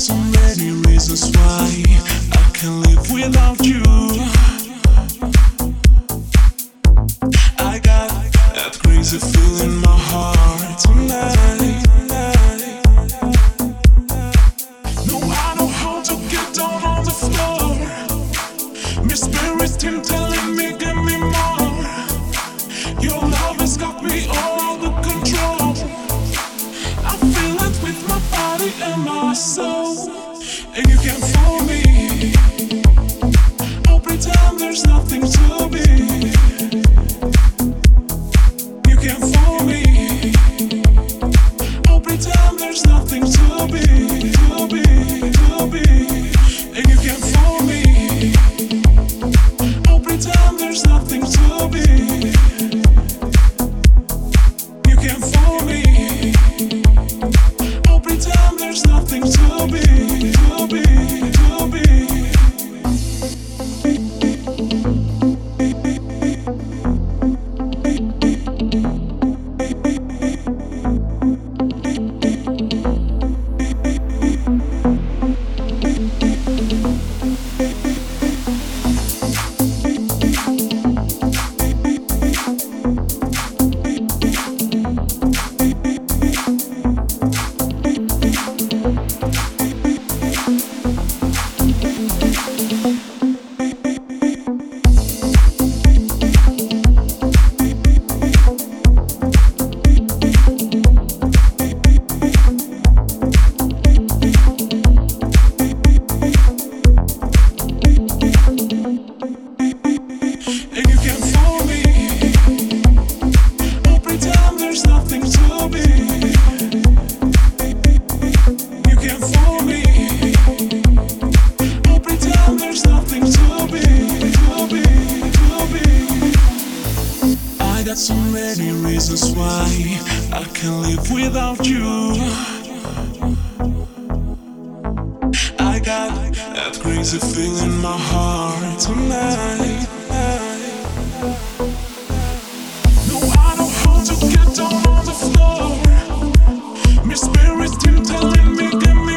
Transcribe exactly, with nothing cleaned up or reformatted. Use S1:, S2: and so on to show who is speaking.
S1: so many reasons why I can't live without you. I got that crazy feeling in my heart tonight. No, I know how to get down on the floor. My spirit's team telling me, give me more. Your love has got me all under control. I feel it with my body and my soul. And you can't fool me. I'll pretend there's nothing to be. You can't fool me. I'll pretend there's nothing to be, to be, to be. And you can't fool me. I'll pretend there's nothing to be. You can't fool me. I'll pretend there's nothing to be, to be, to be. I got so many reasons why I can't live without you. I got that crazy feeling in my heart tonight. No, I know how to get down on the floor. My spirit's team telling me, give me